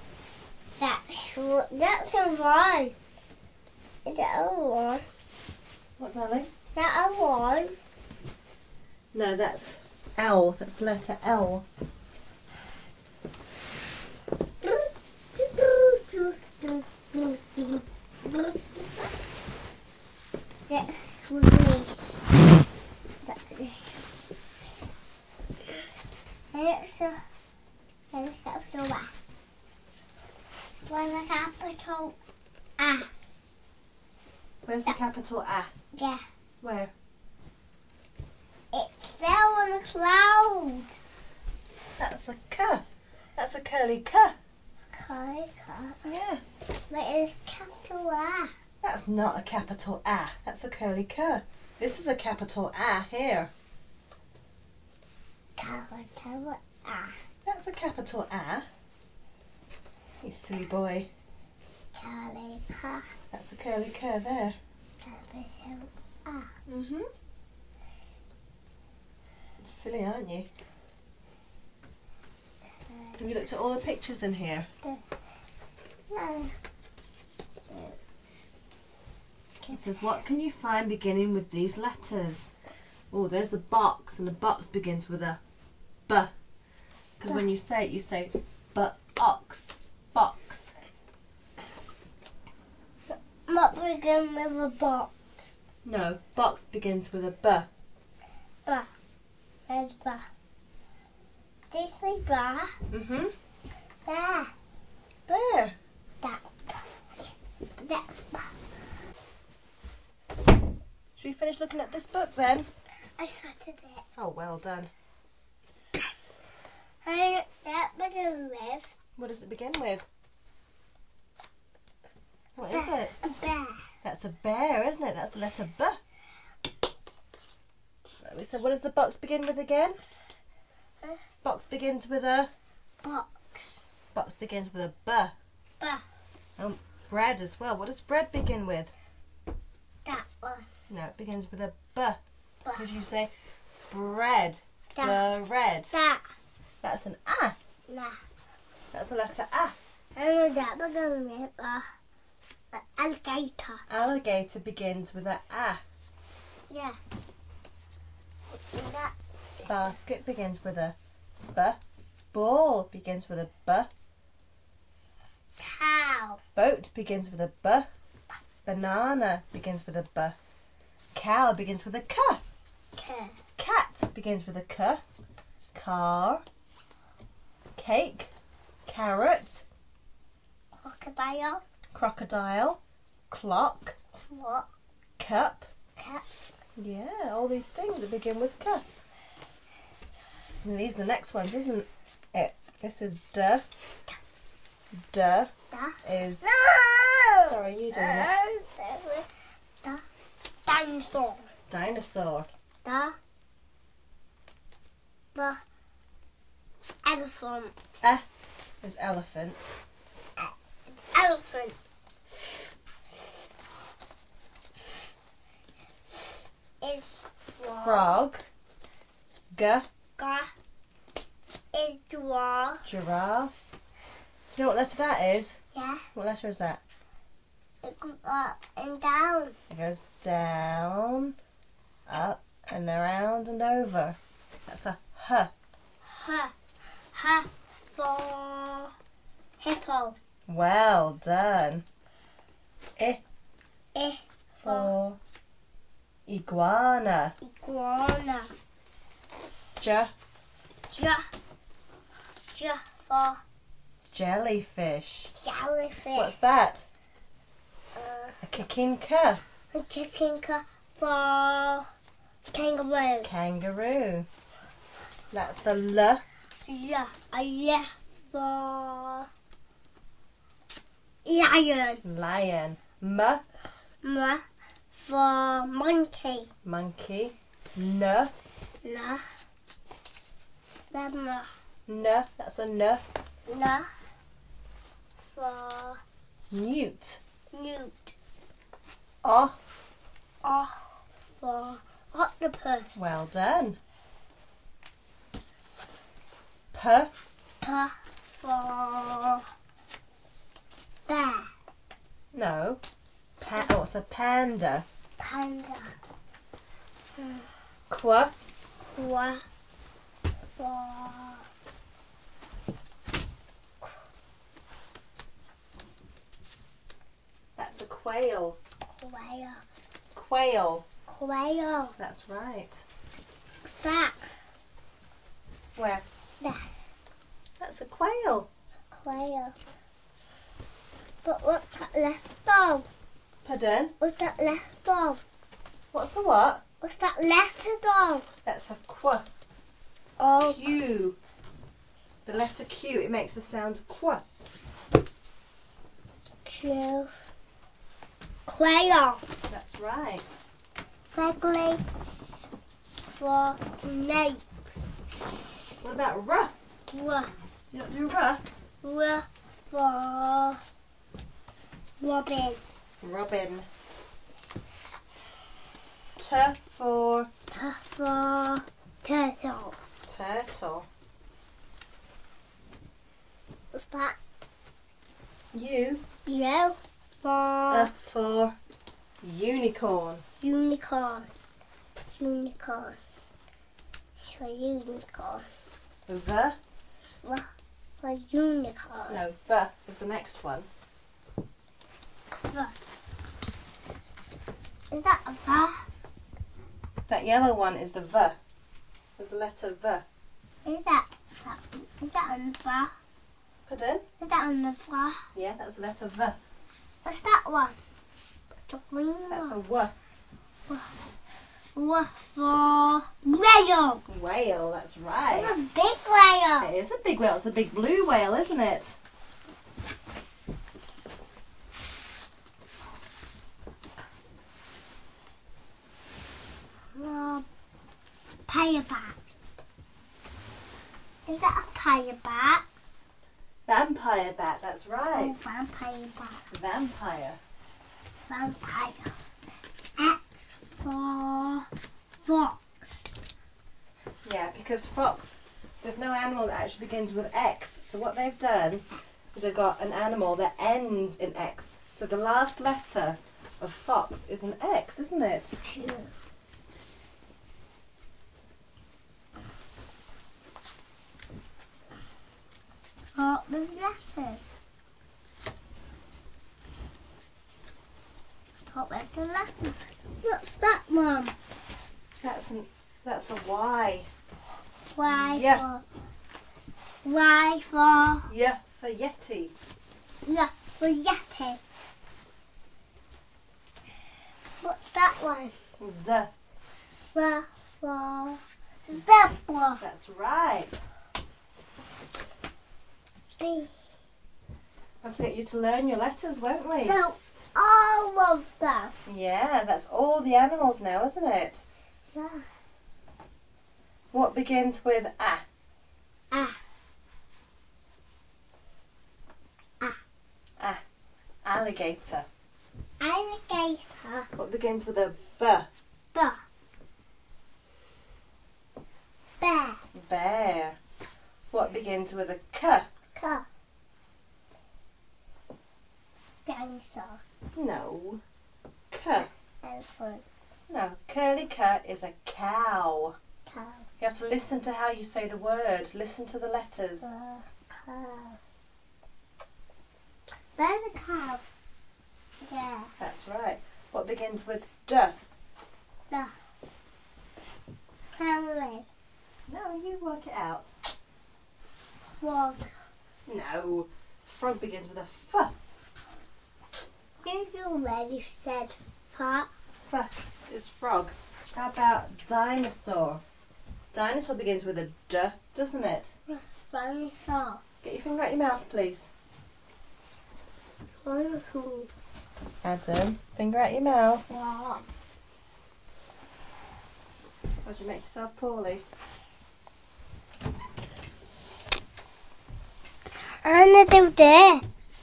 That's a 1. Is that a 1? What, darling? Is that a 1? No, that's L. That's the letter L. That's this. Where's the capital A? Where's the capital A? Where's the capital A? Yeah. Where? It's there on a cloud. That's a K. That's a curly K. Okay. Yeah. Where is capital A? That's not a capital A. That's a curly K. This is a capital A here. Capital A. That's a capital A. You silly boy. Curly K. That's a curly K there. Capital A. Mhm. Silly, aren't you? Have you looked at all the pictures in here? No. It says, what can you find beginning with these letters? Oh, there's a box, and the box begins with a B. Because when you say it, you say ox, box. Not begin with a box. No, box begins with a B. Where's B? This is B. Mhm. There. There. That's B. Should we finish looking at this book then? I started it. Oh, well done. And that begins with What does it begin with? What is it? a bear. That's a bear, isn't it? That's the letter B. So what does the box begin with again? Box begins with a... Box. Box begins with a B. B. Bread as well. What does bread begin with? That one. No, it begins with a B. Because you say bread. Bread. That. That's an A. Nah. That's the letter A. And that begins with a alligator. Alligator begins with a A. Yeah. That. Basket begins with a B. Ball begins with a B. Cow. Boat begins with a B. Banana begins with a B. Cow begins with a K. Cat begins with a K. Car. Cake. Carrot. Crocodile. Crocodile. Clock. What? Cup. Cat. Yeah, all these things that begin with K. And these are the next ones, isn't it? This is D. D is... No! Sorry, you doing it. The dinosaur. Dinosaur. The elephant. E is elephant. Elephant. Is Frog. G. Is giraffe. Giraffe. Do you know what letter that is? Yeah. What letter is that? It goes up and down. It goes down, up, and around and over. That's a H. H for hippo. Well done. I I for iguana. iguana. J. J for Jellyfish. jellyfish. What's that? A kicking K. A chicken for kangaroo. Kangaroo. That's the L. Yeah, a yeah for lion. Lion. M. M for monkey. Monkey. N. N. N. N. That's a N. N for Newt. newt. O. O for octopus. Well done. P. P for bear. No. Oh, it's a panda. Panda. Qu. Qua for That's a quail. quail. Quail. Quail. That's right. What's that? Where? There. That's a quail. Quail. But what's that left of? Pardon? What's that left of? What's the what? What's that left of? That's a qua. Oh, Q. The letter Q, it makes the sound qua. Q. Quail. That's right. Regulates for snake. What about R? R. You don't do R? R for robin. Robin. T for T for turtle. turtle. What's that? U. U For unicorn. unicorn. Unicorn. For unicorn. V. V for unicorn. No, V is the next one. V. Is that a V? That yellow one is the V. There's the letter V. Is that on the V? Pardon? Is that on the V? Yeah, that's the letter V. What's that one? The green That's a one. W. W for whale. Whale, that's right. It's a big whale. It is a big whale. It's a big blue whale, isn't it? Paperback. Is that a paperback? Vampire bat, that's Oh, right. vampire bat. Vampire. Vampire. X for fox. Yeah, because fox, there's no animal that actually begins with X. So what they've done is they've got an animal that ends in X. So the last letter of fox is an X, isn't it? Two. Start with letters. Start with the letters. What's that, Mum? That's a Y. Y Yeah. for Y for Yeah, for Yeti. yeah for Yeti. What's that one? Z. Z for zebra. That's right. B. We have to get you to learn your letters, won't we? No, all of them. Yeah, that's all the animals now, isn't it? Yeah. What begins with A? Ah. Alligator. Alligator. What begins with a B? B. Bear. Bear. What begins with a K? C. Dinosaur. No. K. Elephant. No. Curly K is a cow. Cow. You have to listen to how you say the word. Listen to the letters. Cow. There's a cow. Yeah. That's right. What begins with D? The. Camel. No, you work it out. Frog. No. Frog begins with a F. You already said fat. F is frog. How about dinosaur? Dinosaur begins with a D, doesn't it? Dinosaur. Get your finger out your mouth, please. Dinosaur. Adam, finger out your mouth. Frog. Or do you make yourself poorly? I'm gonna do this.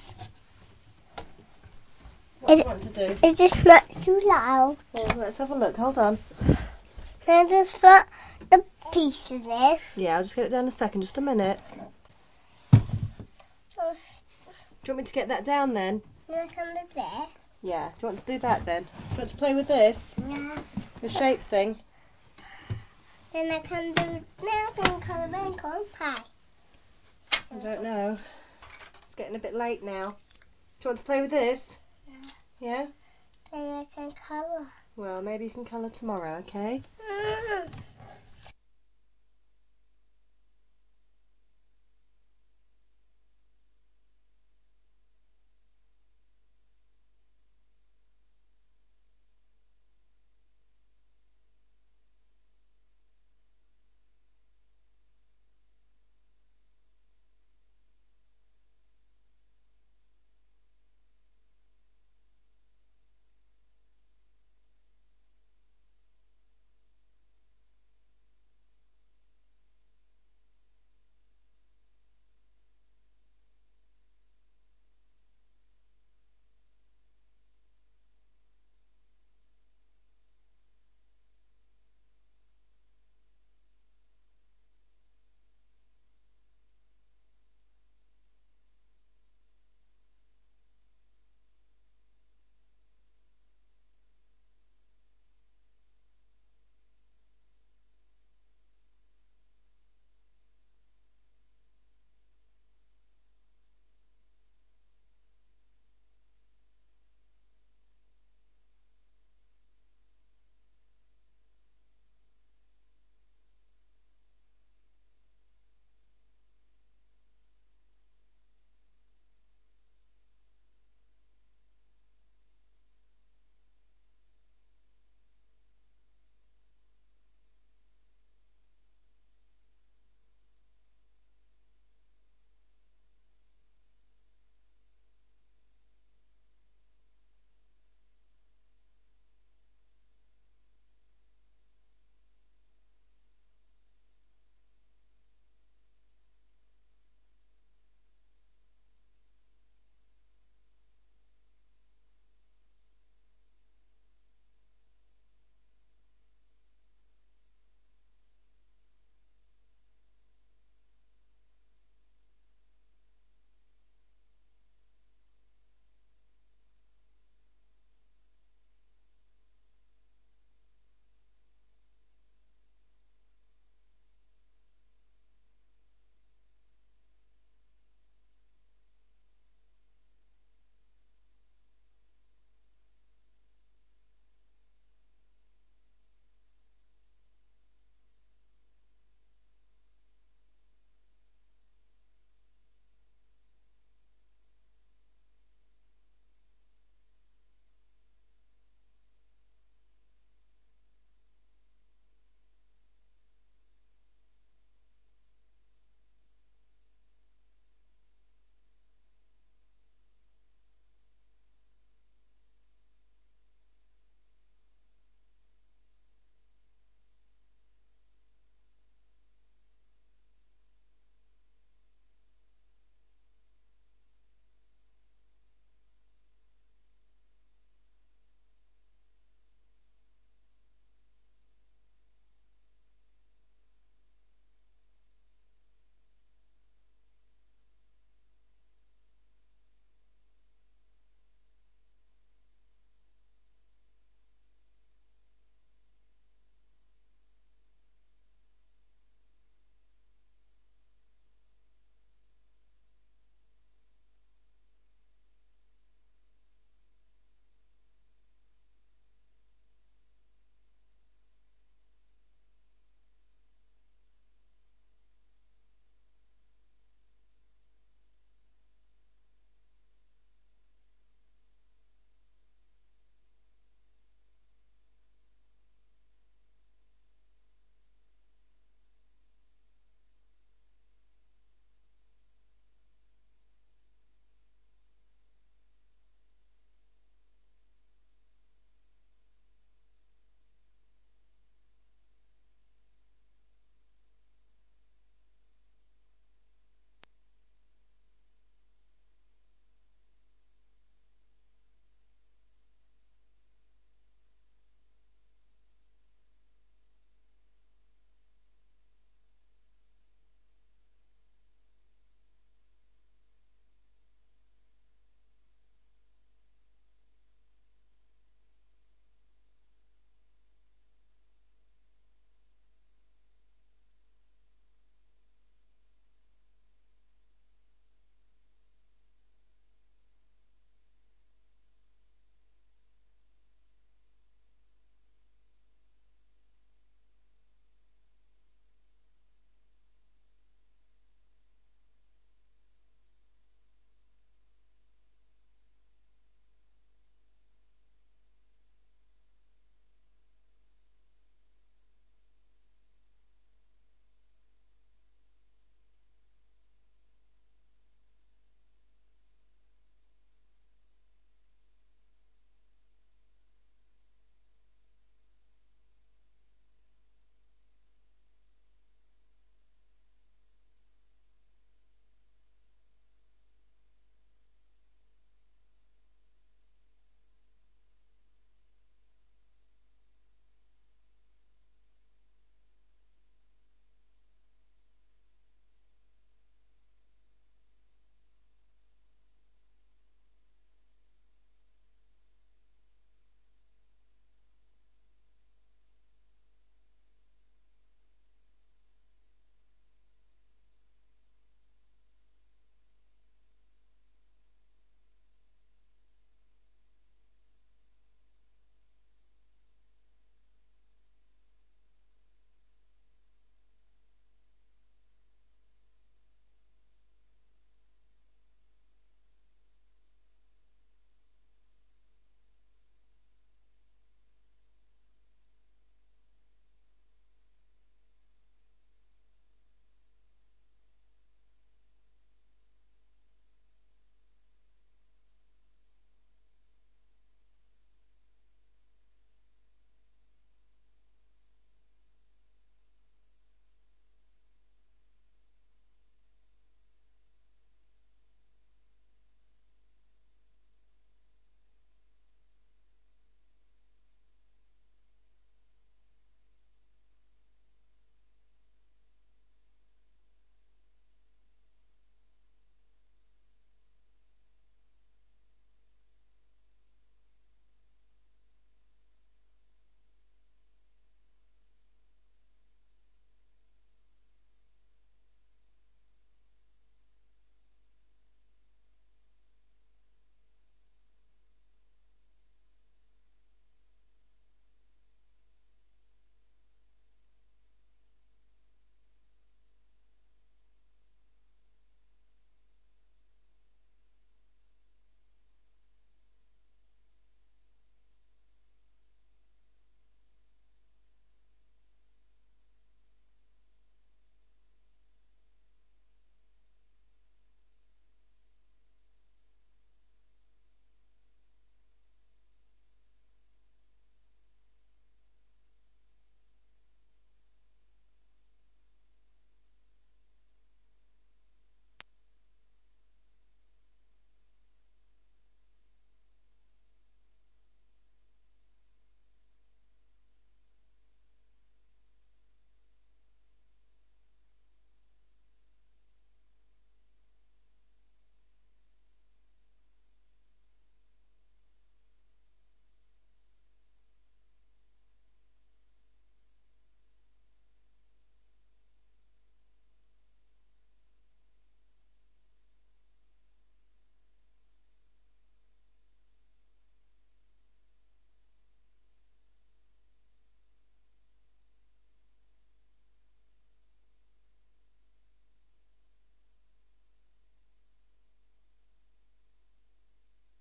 What do you want to do? Is this not too loud? Well, let's have a look. Hold on. Can I just put the pieces in? Yeah, I'll just get it down in a second. Just a minute. Can Do you want me to get that down then? I can do this? Yeah. Do you want to do that then? Do you want to play with this? Yeah. The shape thing? Then I can do now and contact. I don't know. It's getting a bit late now. Do you want to play with this? Yeah? Then I can colour. Well, maybe you can colour tomorrow, okay?